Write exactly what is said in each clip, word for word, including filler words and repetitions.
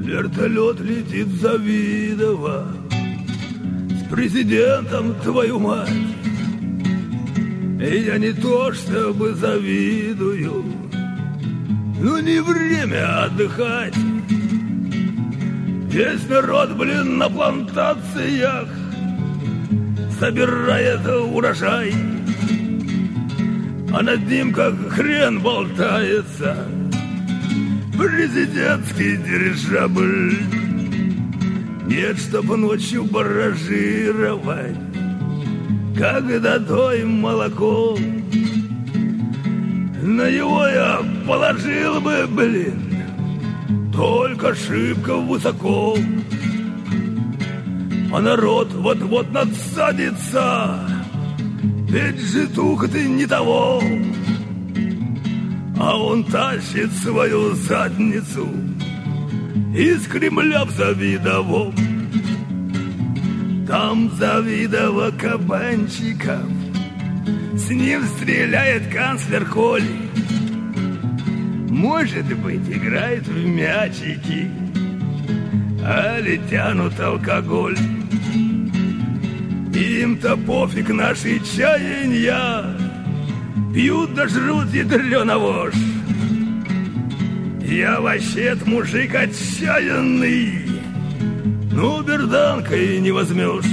Вертолет летит за Видово с президентом, твою мать. И я не то чтобы завидую, но не время отдыхать. Весь народ, блин, на плантациях собирает урожай, а над ним как хрен болтается президентский дирижабль. Нет, чтобы ночью баражировать, когда доим молоко. На него я положил бы, блин, только шибко высоко. А народ вот-вот надсадится, ведь житуха-то не того. А он тащит свою задницу из Кремля в Завидово. Там Завидово кабанчиков, с ним стреляет канцлер Коли. Может быть, играет в мячики, али тянут алкоголь. Им-то пофиг наши чаяния, пьют да жрут ядрёна вошь. Я вообще-то мужик отчаянный, ну берданкой не возьмешь.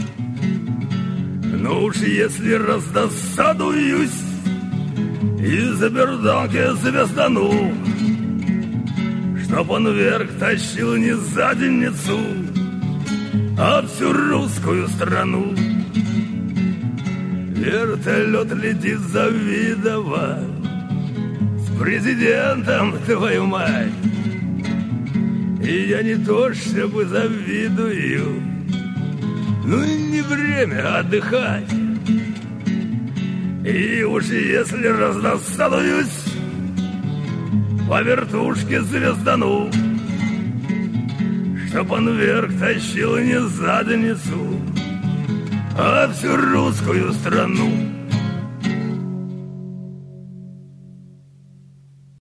Ну уж если раздосадуюсь и за берданки звездану, чтоб он вверх тащил не задницу, а всю русскую страну. Вертолет летит за Видово с президентом, твою мать. И я не то чтобы завидую, ну не время отдыхать. И уж если раздосадуюсь, по вертушке звездану, чтоб он вверх тащил не задницу, а всю русскую страну.